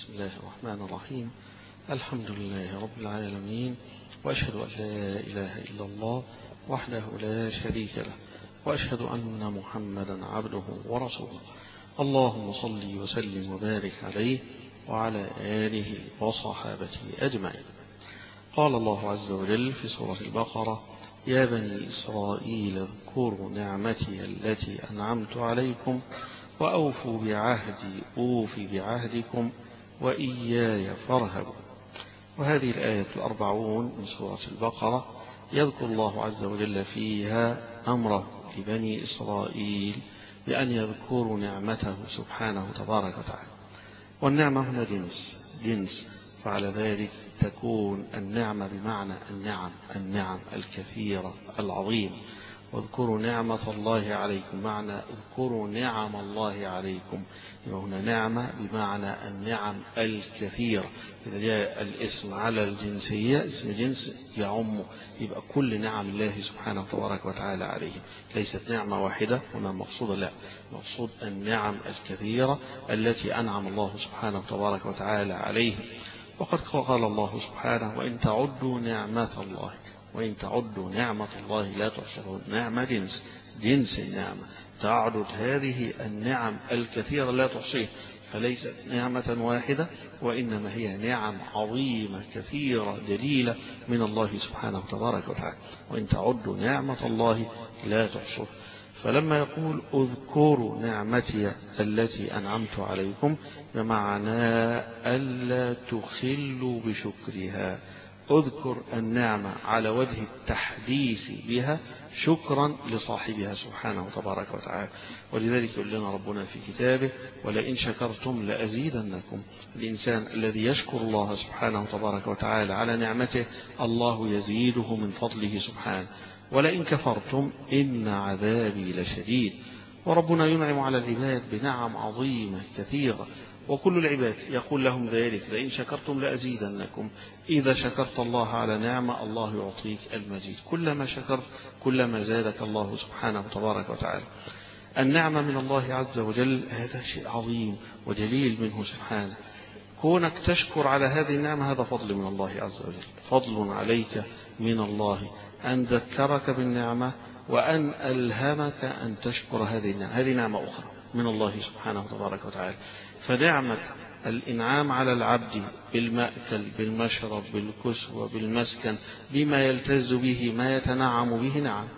بسم الله الرحمن الرحيم. الحمد لله رب العالمين، وأشهد أن لا إله إلا الله وحده لا شريك له، وأشهد أن محمدا عبده ورسوله. اللهم صل وسلم وبارك عليه وعلى آله وصحابته أجمعين. قال الله عز وجل في سورة البقرة: يا بني إسرائيل اذكروا نعمتي التي أنعمت عليكم وأوفوا بعهدي أوف بعهدكم وإياي فارهبوا. وهذه الآية 40 من سورة البقرة يذكر الله عز وجل فيها أمره لبني إسرائيل بأن يذكروا نعمته سبحانه تبارك وتعالى. والنعمة هنا جنس، فعلى ذلك تكون النعمة بمعنى النعم الكثيرة العظيمة. واذكروا نعمة الله عليكم، معنى اذكروا نعم الله عليكم، يبقى هنا نعمة بمعنى النعم الكثيرة. إذا جاء الاسم على الجنسية اسم جنس يعم، يبقى كل نعم الله سبحانه تبارك وتعالى عليه، ليست نعمة واحدة هنا مقصودة، لا، مقصود النعم الكثيرة التي أنعم الله سبحانه تبارك وتعالى عليه. وقد قال الله سبحانه: وإن تعدوا نعمة الله لا تحصوها. نعمة جنس النعمة، تعدد هذه النعم الكثيرة لا تحصيها، فليست نعمة واحدة، وإنما هي نعم عظيمة كثيرة جليلة من الله سبحانه تبارك وتعالى. وإن تعدوا نعمة الله لا تحصوها. فلما يقول اذكروا نعمتي التي أنعمت عليكم، بمعنى ألا تخلوا بشكرها. اذكر النعمة على وجه التحديث بها شكرا لصاحبها سبحانه تبارك وتعالى. ولذلك يقول لنا ربنا في كتابه: ولئن شكرتم لأزيدنكم. الإنسان الذي يشكر الله سبحانه تبارك وتعالى على نعمته الله يزيده من فضله سبحانه. ولئن كفرتم إن عذابي لشديد. وربنا ينعم على العباد بنعم عظيمة كثيرة، وكل العباد يقول لهم ذلك: لئن شكرتم لأزيدنكم. إذا شكرت الله على نعمة الله يعطيك المزيد، كلما شكرت كلما زادك الله سبحانه تبارك وتعالى. النعمة من الله عز وجل هذا شيء عظيم وجليل منه سبحانه. كونك تشكر على هذه النعمة هذا فضل من الله عز وجل، فضل عليك من الله أن ذكرك بالنعمة وأن ألهمك أن تشكر هذه النعمة. هذه نعمة أخرى من الله سبحانه تبارك وتعالى. فنعمة الإنعام على العبد بالمأكل بالمشرب بالكسوة بالمسكن بما يلتز به ما يتنعم به، نعم،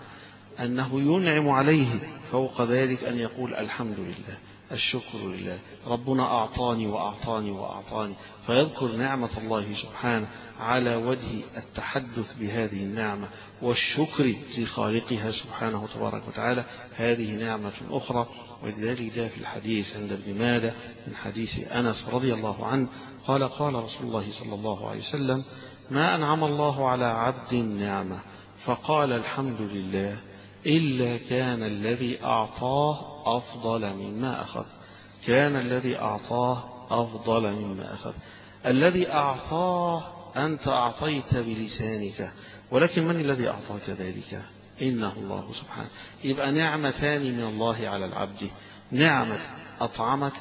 أنه ينعم عليه فوق ذلك أن يقول الحمد لله، الشكر لله، ربنا أعطاني وأعطاني وأعطاني، فيذكر نعمة الله سبحانه على وجه التحدث بهذه النعمة والشكر لخالقها سبحانه تبارك وتعالى. هذه نعمة أخرى. ولذلك جاء في الحديث عند ابن ماجه من حديث أنس رضي الله عنه قال: قال رسول الله صلى الله عليه وسلم: ما أنعم الله على عبد نعمة فقال الحمد لله إلا كان الذي أعطاه أفضل مما أخذ. كان الذي أعطاه أفضل مما أخذ. الذي أعطاه أنت أعطيت بلسانك، ولكن من الذي أعطاك ذلك؟ إنه الله سبحانه. يبقى نعمتان من الله على العبد: نعمة أطعمك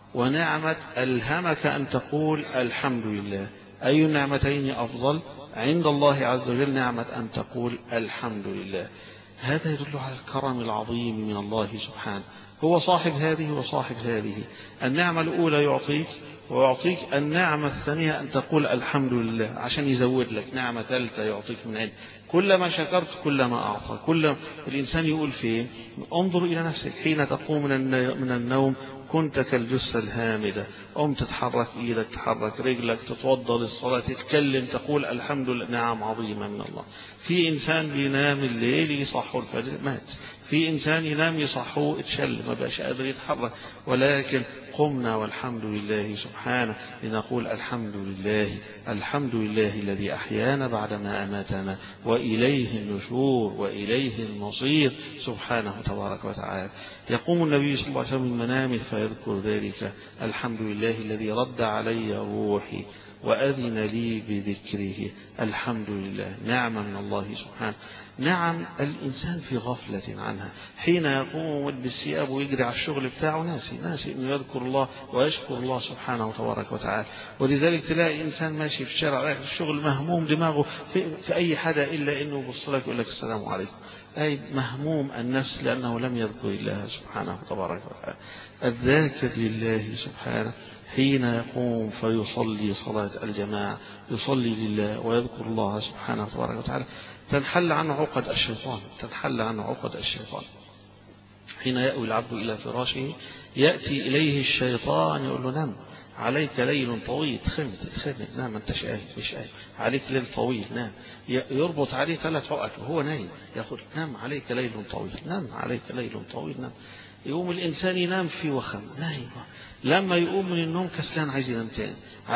ونعمة ألهمك أن تقول الحمد لله. أي النعمتين أفضل عند الله عز وجل؟ نعمة أن تقول الحمد لله. هذا يدل على الكرم العظيم من الله سبحانه. هو صاحب هذه وصاحب هذه. النعمة الأولى يعطيك، ويعطيك النعمة الثانية أن تقول الحمد لله عشان يزود لك نعمة ثالثة يعطيك من عنده. كلما شكرت كلما أعطى. كل الإنسان يقول فيه: انظر إلى نفسك حين تقوم من النوم كنت كالجثة الهامدة، قم تتحرك إيدك، تحرك رجلك، تتوضأ للصلاة، تتكلم، تقول الحمد لله. نعم عظيمة من الله. في إنسان بينام الليل يصحو الفجر مات، في إنسان ينام يصحوه اتشل ما بقاش قادر يتحرك، ولكن قمنا والحمد لله سبحانه لنقول الحمد لله، الحمد لله الذي أحيانا بعدما أماتنا وإليه النشور وإليه المصير سبحانه تبارك وتعالى. يقوم النبي صلى الله عليه وسلم من منامه فيذكر ذلك: الحمد لله الذي رد علي روحي وأذن لي بذكره. الحمد لله، نعمة من الله سبحانه. نعم الإنسان في غفلة عنها، حين يقوم بالثياب ويجري على الشغل بتاعه ناسي أنه يذكر الله ويشكر الله سبحانه تبارك وتعالى. ولذلك تلاقي إنسان ماشي في الشارع رايح الشغل مهموم دماغه في أي حاجة إلا أنه يبص لك يقول لك السلام عليكم، أي مهموم النفس لأنه لم يذكر الله سبحانه تبارك وتعالى. الذاكر لله سبحانه حين يقوم فيصلي صلاة الجماعة، يصلي لله ويذكر الله سبحانه تبارك وتعالى، تنحل عنه عقد الشيطان. حين يأوي العبد إلى فراشه يأتي إليه الشيطان يقول له: نم عليك ليل طويل، تخمد نام، أنت مش قايم عليك ليل طويل، نام. يربط عليه 3 عقد وهو نايم، يقول: نام عليك ليل طويل، نام. يقوم الإنسان ينام في وخم، نايم. لما يقوم من النوم كسلان عايز ينام تاني،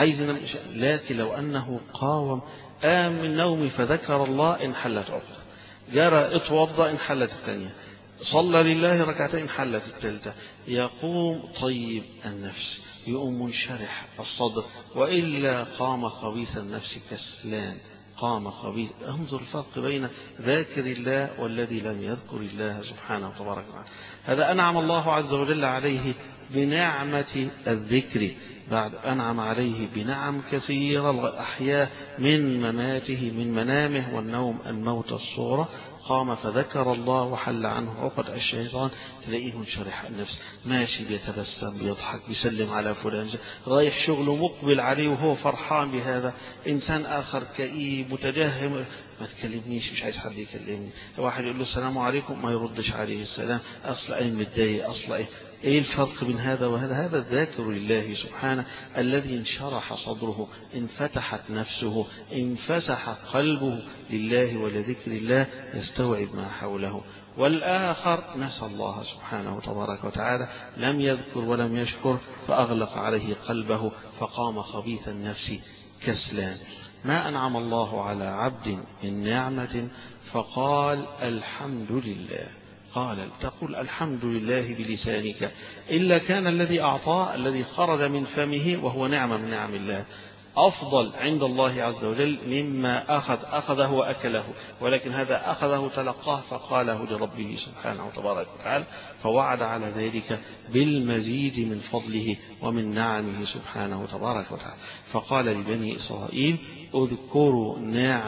لكن لو أنه قام من نومه فذكر الله انحلت عقده، جرى اتوضأ انحلت الثانية، صلى لله ركعتين انحلت الثالثة. يقوم طيب النفس، يقوم منشرح الصدر، وإلا قام خبيث النفس كسلان، قام خبيث. انظر الفرق بين ذاكر الله والذي لم يذكر الله سبحانه وتبارك وتعالى. هذا أنعم الله عز وجل عليه بنعمة الذكر، بعد أنعم عليه بنعم كثيرة أحياه من مماته، من منامه والنوم الموت الصورة، قام فذكر الله وحل عنه عقد الشيطان. تلاقيه منشرح النفس، ماشي بيتبسم بيضحك بيسلم على فلان، رايح شغله مقبل عليه وهو فرحان بهذا. إنسان آخر كئيب متجهم، ما تكلمنيش، مش عايز حد يكلمني. واحد يقول له السلام عليكم ما يردش عليه السلام، أصلا أي متضايق، أصلا إيه الفرق بين هذا وهذا؟ هذا الذاكر لله سبحانه الذي انشرح صدره، انفتحت نفسه، انفسح قلبه لله ولذكر الله، يستوعب ما حوله. والآخر نسى الله سبحانه تبارك وتعالى، لم يذكر ولم يشكر، فأغلق عليه قلبه، فقام خبيث النفس كسلان. ما أنعم الله على عبد من نعمة فقال الحمد لله، تقول الحمد لله بلسانك، إلا كان الذي أعطاه، الذي خرج من فمه وهو نعمة من نعم الله، أفضل عند الله عز وجل مما أخذه وأكله، ولكن هذا أخذه تلقاه فقاله لربه سبحانه وتبارك وتعالى، فوعد على ذلك بالمزيد من فضله ومن نعمه سبحانه وتبارك وتعالى. فقال لبني إسرائيل: اذكروا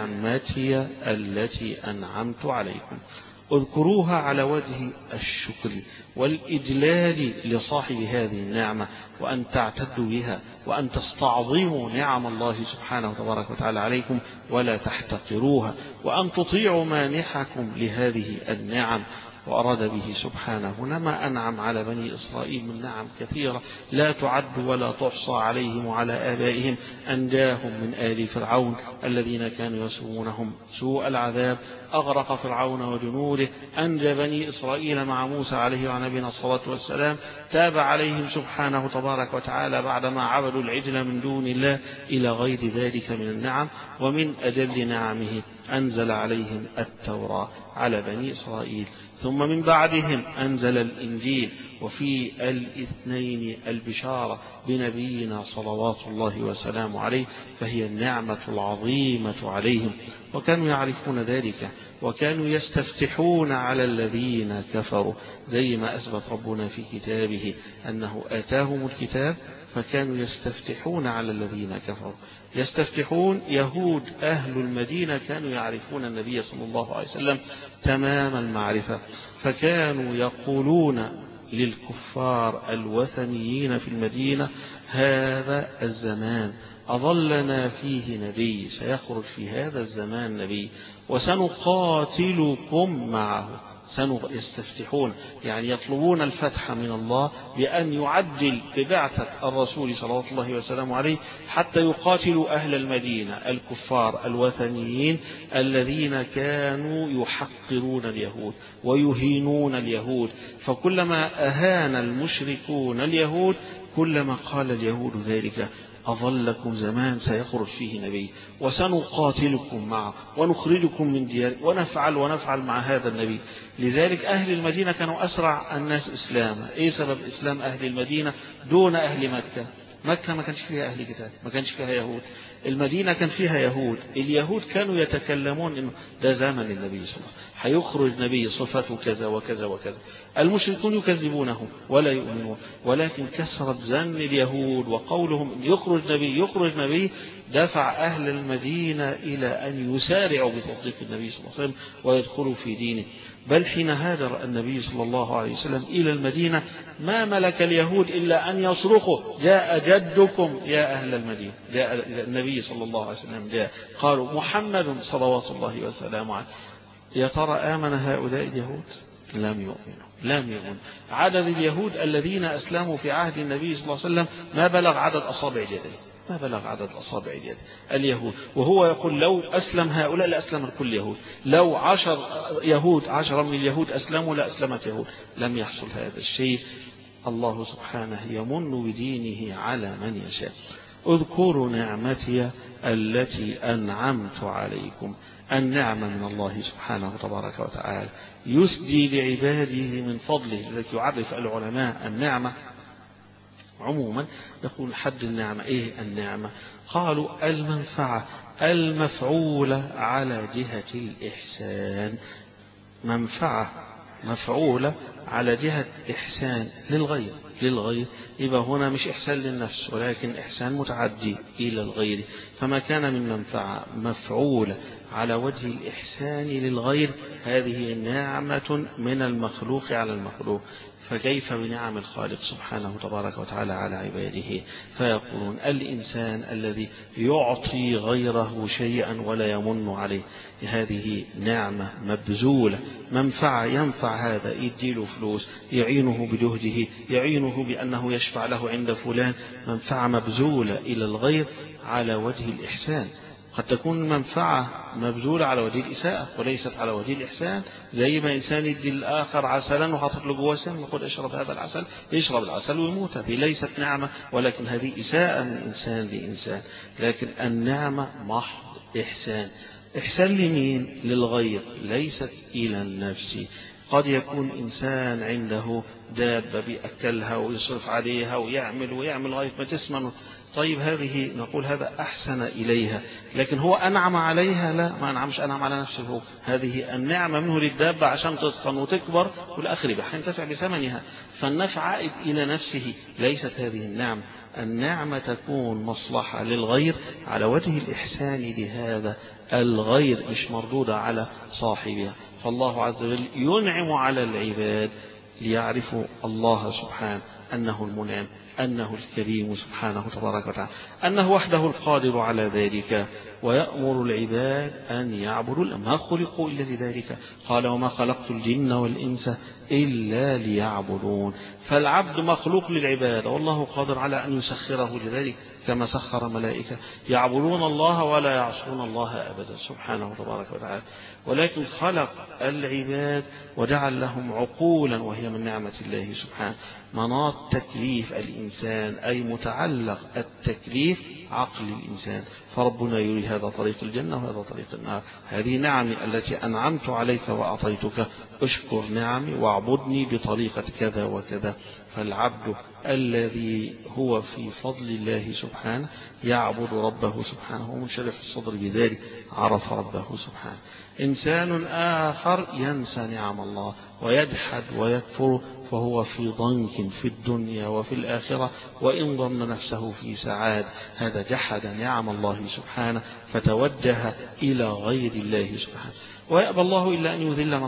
نعمتي التي أنعمت عليكم، اذكروها على وجه الشكر والإجلال لصاحب هذه النعمة، وأن تعتدوا بها، وأن تستعظموا نعم الله سبحانه وتبارك وتعالى عليكم ولا تحتقروها، وأن تطيعوا مانحكم لهذه النعم. وأراد به سبحانه هنا ما أنعم على بني إسرائيل من نعم كثيرة لا تعد ولا تحصى عليهم وعلى آبائهم. أنجاهم من آل فرعون الذين كانوا يسومونهم سوء العذاب، أغرق فرعون وجنوده، أنجى بني إسرائيل مع موسى عليه وعلى نبينا الصلاة والسلام، تاب عليهم سبحانه تبارك وتعالى بعدما عبدوا العجل من دون الله، إلى غير ذلك من النعم. ومن أجل نعمه أنزل عليهم التوراة على بني إسرائيل، ثم من بعدهم أنزل الإنجيل، وفي الاثنين البشارة بنبينا صلوات الله وسلامه عليه، فهي النعمة العظيمة عليهم، وكانوا يعرفون ذلك، وكانوا يستفتحون على الذين كفروا، زي ما أثبت ربنا في كتابه أنه آتاهم الكتاب فكانوا يستفتحون على الذين كفروا. يستفتحون يهود أهل المدينة كانوا يعرفون النبي صلى الله عليه وسلم تمام المعرفة، فكانوا يقولون للكفار الوثنيين في المدينة: هذا الزمان أظلنا فيه نبي، سيخرج في هذا الزمان نبي وسنقاتلكم معه. يستفتحون يعني يطلبون الفتح من الله بأن يعجل ببعثة الرسول صلى الله وسلم عليه حتى يقاتلوا أهل المدينة الكفار الوثنيين الذين كانوا يحقرون اليهود ويهينون اليهود. فكلما أهان المشركون اليهود كلما قال اليهود ذلك: أظلكم زمان سيخرج فيه نبي وسنقاتلكم معه ونخرجكم من دياركم ونفعل مع هذا النبي. لذلك أهل المدينة كانوا أسرع الناس إسلاما. إيه سبب إسلام أهل المدينة دون أهل مكة؟ مكة ما كانش فيها أهل كتاب، ما كانش فيها يهود. المدينة كان فيها يهود. اليهود كانوا يتكلمون إنه ده زمن النبي صلى الله عليه وسلم، هيخرج نبي صفته كذا وكذا وكذا. المشركون يكذبونه ولا يؤمنون، ولكن كثرت زن اليهود وقولهم إن يخرج نبي دفع أهل المدينة إلى أن يسارعوا بتصديق النبي صلى الله عليه وسلم ويدخلوا في دينه. بل حين هاجر النبي صلى الله عليه وسلم إلى المدينة ما ملك اليهود إلا أن يصرخوا جاء جدكم يا أهل المدينة. جاء النبي صلى الله عليه وسلم جاء، قالوا محمد صلوات الله وسلامه عليه. يا ترى آمن هؤلاء اليهود؟ لم يؤمنوا. عدد اليهود الذين أسلموا في عهد النبي صلى الله عليه وسلم ما بلغ عدد أصابع اليد اليهود. وهو يقول لو أسلم هؤلاء لأسلم الكل يهود، لو 10 من اليهود أسلموا لأسلمت يهود. لم يحصل هذا الشيء. الله سبحانه يمن بدينه على من يشاء. اذكروا نعمتي التي أنعمت عليكم. النعمة من الله سبحانه تبارك وتعالى يسدي لعباده من فضله. لذلك يعرف العلماء النعمة عموما، يقول حد النعمة إيه النعمة؟ قالوا المنفعة المفعولة على جهة الإحسان. منفعة مفعولة على جهة إحسان للغير. يبقى هنا مش إحسان للنفس ولكن إحسان متعدي إلى الغير. فما كان من منفعة مفعولة على وجه الإحسان للغير هذه نعمة من المخلوق على المخلوق، فكيف بنعم الخالق سبحانه تبارك وتعالى على عباده؟ فيقولون الإنسان الذي يعطي غيره شيئا ولا يمن عليه هذه نعمة مبذولة، منفعة ينفع هذا، يديله فلوس، يعينه بجهده، يعينه بأنه يشفع له عند فلان، منفعة مبذولة إلى الغير على وجه الإحسان. قد تكون منفعة مبذولة على وجه الإساءة وليست على وجه الإحسان، زي ما إنسان يدي الآخر عسلا وحاطط له جواه سم يقول اشرب هذا العسل، يشرب العسل ويموت. هذه ليست نعمة ولكن هذه إساءة من إنسان لإنسان. لكن النعمة محض إحسان لمين؟ للغير، ليست إلى النفس. قد يكون إنسان عنده دابة بيأكلها ويصرف عليها ويعمل لغاية ما تسمن، طيب هذه نقول هذا أحسن إليها، لكن هو أنعم عليها؟ لا، ما أنعمش، أنعم على نفسه هو. هذه النعمة منه للدابة عشان تتقن وتكبر والآخر ينتفع بثمنها، فالنفع عائد إلى نفسه، ليست هذه النعمة. النعمة تكون مصلحة للغير على وجه الإحسان لهذا الغير، مش مردودة على صاحبها. فالله عز وجل ينعم على العباد ليعرفوا الله سبحانه أنه المنعم، أنه الكريم سبحانه تبارك وتعالى، أنه وحده القادر على ذلك، ويأمر العباد أن يعبدوا. ما خلقوا إلا لذلك، قال وما خلقت الجن والإنس إلا ليعبدون. فالعبد مخلوق للعبادة والله قادر على أن يسخره لذلك، كما سخر ملائكة يعبدون الله ولا يعصون الله أبدا سبحانه تبارك وتعالى. ولكن خلق العباد وجعل لهم عقولا، وهي من نعمة الله سبحانه. مناط تكليف الإنسان أي متعلق التكليف عقل الإنسان، فربنا يري هذا طريق الجنة وهذا طريق النار. هذه نعمي التي أنعمت عليك وأعطيتك، اشكر نعمي واعبدني بطريقة كذا وكذا. فالعبد الذي هو في فضل الله سبحانه يعبد ربه سبحانه ومنشرح الصدر بذلك، عرف ربه سبحانه. إنسان آخر ينسى نعم الله ويجحد ويكفر، فهو في ضنك في الدنيا وفي الآخرة، وإن ظن نفسه في سعاد. هذا جحد نعم الله سبحانه فتوجه إلى غير الله سبحانه. ويأبى الله إلا أن يذل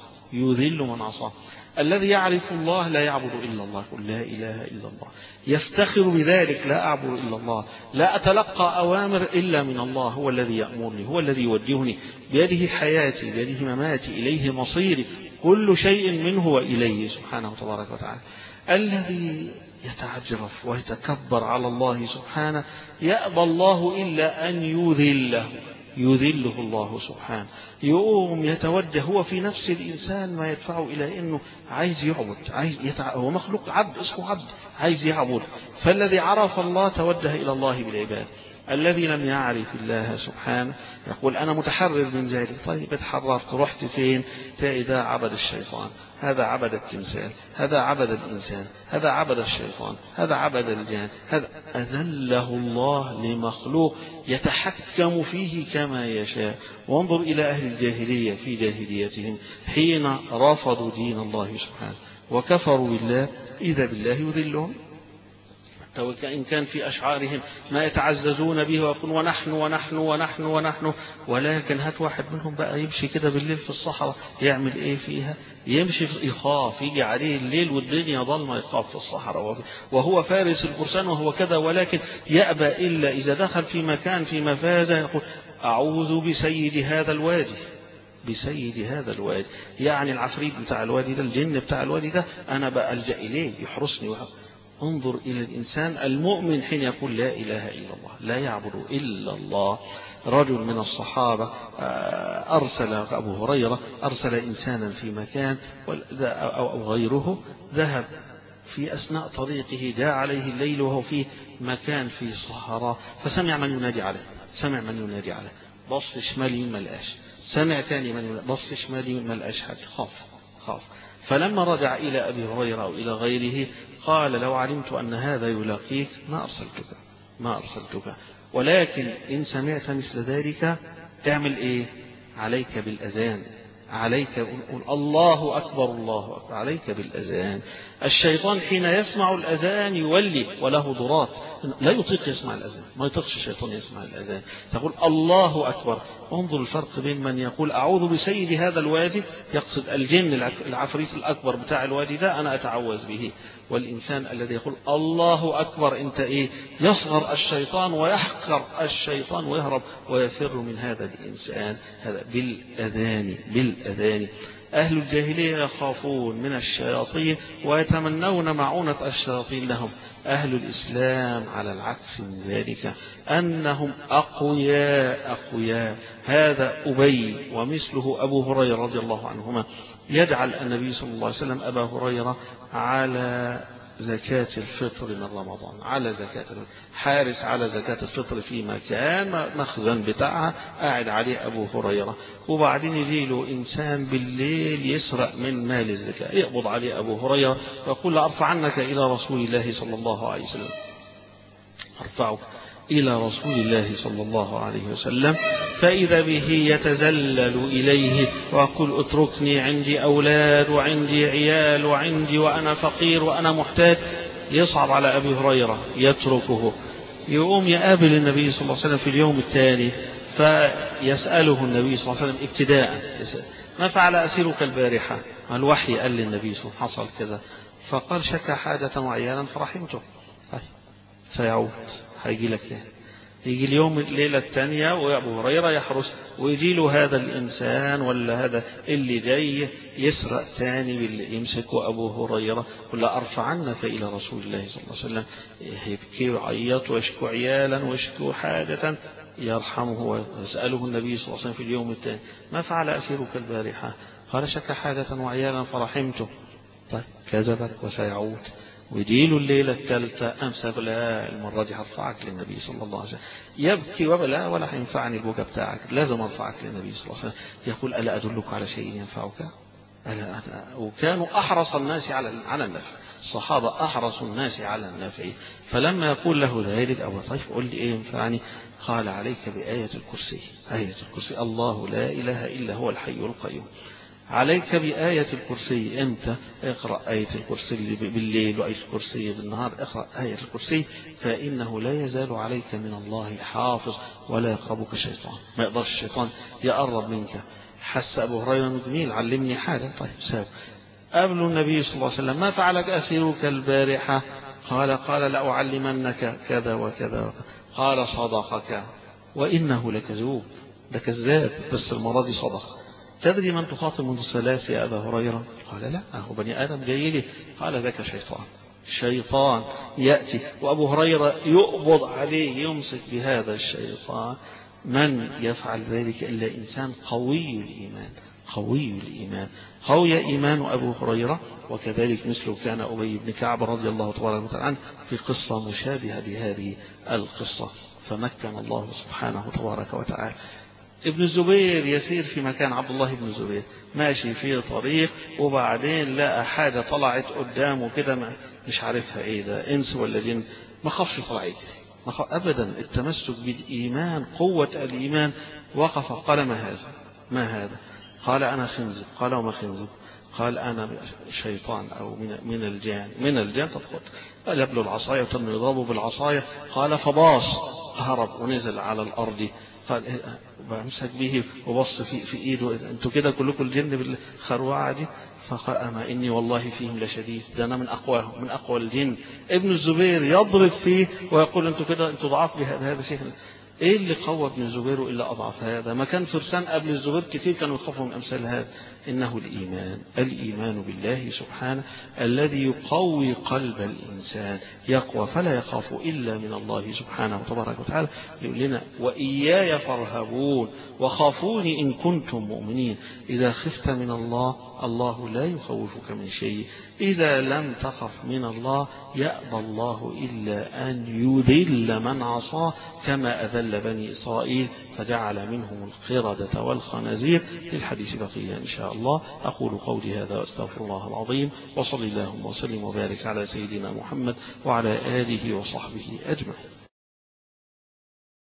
من عصاه. الذي يعرف الله لا يعبد إلا الله، قل لا إله إلا الله، يفتخر بذلك، لا أعبد إلا الله، لا أتلقى أوامر إلا من الله، هو الذي يأمرني، هو الذي يوجهني، بيده حياتي بيده مماتي، إليه مصيري، كل شيء منه وإليه سبحانه تبارك وتعالى. الذي يتعجرف ويتكبر على الله سبحانه يأبى الله إلا أن يذله. يذله الله سبحانه. يقوم يتوجه هو في نفس الإنسان ما يدفعه إلى أنه عايز يعبد، هو مخلوق عبد، اسمه عبد، عايز يعبد. فالذي عرف الله توجه إلى الله بالعباد. الذي لم يعرف الله سبحانه يقول أنا متحرر من ذلك. طيب اتحررت، رحت فين؟ تلاقي ده عبد الشيطان، هذا عبد التمثال، هذا عبد الإنسان، هذا عبد الشيطان، هذا عبد الجان، هذا أذله الله لمخلوق يتحكم فيه كما يشاء. وانظر إلى أهل الجاهلية في جاهليتهم حين رفضوا دين الله سبحانه وكفروا بالله، إذا بالله يذلهم. وإن كان في أشعارهم ما يتعززون به ويقولون ونحن ونحن ونحن ونحن، ولكن هات واحد منهم بقى يمشي كده بالليل في الصحراء، يعمل إيه فيها؟ يمشي يخاف، يجي عليه الليل والدنيا ظلمة يخاف في الصحراء وهو فارس الفرسان وهو كذا، ولكن يأبى إلا إذا دخل في مكان في مفازة يقول أعوذ بسيد هذا الوادي، بسيد هذا الوادي، يعني العفريت بتاع الوادي ده، الجن بتاع الوادي ده، أنا بقى ألجأ إليه يحرسني انظر إلى الإنسان المؤمن حين يقول لا إله إلا الله، لا يعبد إلا الله. رجل من الصحابة أرسل، أبو هريرة أرسل إنسانا في مكان أو غيره، ذهب في أثناء طريقه جاء عليه الليل وهو في مكان في صحراء، فسمع من ينادي عليه، سمع من ينادي عليه، بص شمالي ما لقاش، سمع تاني من بص شمالي ما لقاش حد، خاف. فلما رجع إلى أبي هريرة أو إلى غيره قال لو علمت أن هذا يلاقيك ما أرسلتك، ولكن إن سمعت مثل ذلك اعمل إيه؟ عليك بالأذان، عليك قل الله أكبر الله أكبر، عليك بالأذان. الشيطان حين يسمع الأذان يولي وله ضرات، لا يطيق يسمع الأذان، ما يطيقش الشيطان يسمع الأذان، تقول الله أكبر. انظر الفرق بين من يقول أعوذ بسيد هذا الوادي، يقصد الجن العفريت الأكبر بتاع الوادي ده أنا أتعوذ به، والإنسان الذي يقول الله أكبر أنت إيه؟ يصغر الشيطان ويحقر الشيطان ويهرب ويفر من هذا الإنسان. هذا بالأذان. أهل الجاهلية يخافون من الشياطين ويتمنون معونة الشياطين لهم. أهل الإسلام على العكس من ذلك، أنهم أقوياء. هذا أبي ومثله أبو هريرة رضي الله عنهما يجعل النبي صلى الله عليه وسلم أبا هريرة على زكاة الفطر من رمضان، على زكاة حارس على زكاة الفطر في مكان مخزن بتاعها قاعد عليه أبو هريرة، وبعدين يجي له إنسان بالليل يسرق من مال الزكاة، يقبض عليه أبو هريرة ويقول أرفعنك إلى رسول الله صلى الله عليه وسلم، أرفعك إلى رسول الله صلى الله عليه وسلم، فإذا به يتزلل إليه ويقول اتركني، عندي أولاد وعندي عيال وعندي وأنا فقير وأنا محتاج. يصعب على أبي هريرة يتركه، يقوم يقابل النبي صلى الله عليه وسلم في اليوم التالي فيسأله النبي صلى الله عليه وسلم ابتداء ما فعل أسيرك البارحة؟ الوحي قال للنبي صلى الله عليه وسلم حصل كذا، فقال شكى حاجة وعيالا فرحمته. سيعود، هيجي لك تاني، يجي اليوم الليلة الثانية وأبو هريرة يحرس، ويجي له هذا الإنسان ولا هذا اللي جاي يسرق ثاني باللي يمسكه أبو هريرة، يقول أرفعنك إلى رسول الله صلى الله عليه وسلم، يبكي ويعيط ويشكو عيالا ويشكو حاجة يرحمه. ويسأله النبي صلى الله عليه وسلم في اليوم الثاني ما فعل أسيرك البارحة؟ قال شكى حاجة وعيالا فرحمته. طيب كذبك وسيعود. ويجيله الليلة الثالثة أمسك، لا المرة دي هرفعك للنبي صلى الله عليه وسلم، يبكي لا ولا هينفعني البكاء بتاعك، لازم أرفعك للنبي صلى الله عليه وسلم. يقول ألا أدلك على شيء ينفعك؟ وكانوا أحرص الناس على النفع، الصحابة أحرص الناس على النفع. فلما يقول له ذلك أبو طيب قل لي إيه ينفعني؟ قال عليك بآية الكرسي، آية الكرسي، الله لا إله إلا هو الحي القيوم. عليك بآية الكرسي. أنت اقرأ آية الكرسي بالليل وآية الكرسي بالنهار، اقرأ آية الكرسي، فإنه لا يزال عليك من الله حافظ ولا يقربك الشيطان، ما يقدرش الشيطان يقرب منك. حس أبو هريرة جميل، علمني حاجة. طيب ساب. قبل النبي صلى الله عليه وسلم ما فعلك أسيرك البارحة؟ قال لأعلمنك كذا وكذا. قال صدقك وإنه لكذوب، لكذاب، بس المرة دي صدق. تدري من تخاطب منذ ثلاث يا أبا هريرة؟ قال لا، هو بني آدم جاي لي. قال ذاك شيطان يأتي، وأبو هريرة يقبض عليه، يمسك بهذا الشيطان من يفعل ذلك إلا إنسان قوي الإيمان، قوي الإيمان. قوي إيمان أبو هريرة، وكذلك مثله كان أبي بن كعب رضي الله تبارك وتعالى عنه في قصة مشابهة لهذه القصة، فمكن الله سبحانه تبارك وتعالى. ابن الزبير يسير في مكان، عبد الله بن الزبير ماشي في طريق، وبعدين لقى حاجة طلعت قدامه كده مش عارفها ايه ده، انس ولا جن، ما خافش طلع يجري، ما خاف ابدا. التمسك بالايمان، قوة الايمان. وقف قال ما هذا، ما هذا؟ قال انا خنزب. قال وما خنزب؟ قال انا شيطان او من الجان. من الجان؟ طب خد. قال يبلو العصاية وتم يضربه بالعصاية. قال فباص، هرب ونزل على الارض. قال بمسك به وبص في ايده، انتوا كده كلكم الجن بالخروعه دي؟ فقال اما اني والله فيهم لشديد، ده انا من اقواهم، من اقوى الجن. ابن الزبير يضرب فيه ويقول انتوا كده انتوا ضعاف بهذا الشيء. ايه اللي قوى ابن الزبير الا اضعف هذا؟ ما كان فرسان قبل الزبير كتير كانوا يخافوا من امثال هذا. انه الايمان، الايمان بالله سبحانه الذي يقوي قلب الانسان، يقوى فلا يخاف الا من الله سبحانه تبارك وتعالى. يقول لنا واياي فارهبون وخافوني ان كنتم مؤمنين. اذا خفت من الله، الله لا يخوفك من شيء. إذا لم تخف من الله، يأبى الله إلا أن يذل من عصاه كما أذل بني إسرائيل فجعل منهم القردة والخنازير. للحديث بقية إن شاء الله. أقول قولي هذا وأستغفر الله العظيم، وصلى اللهم وسلم وبارك على سيدنا محمد وعلى آله وصحبه أجمعين.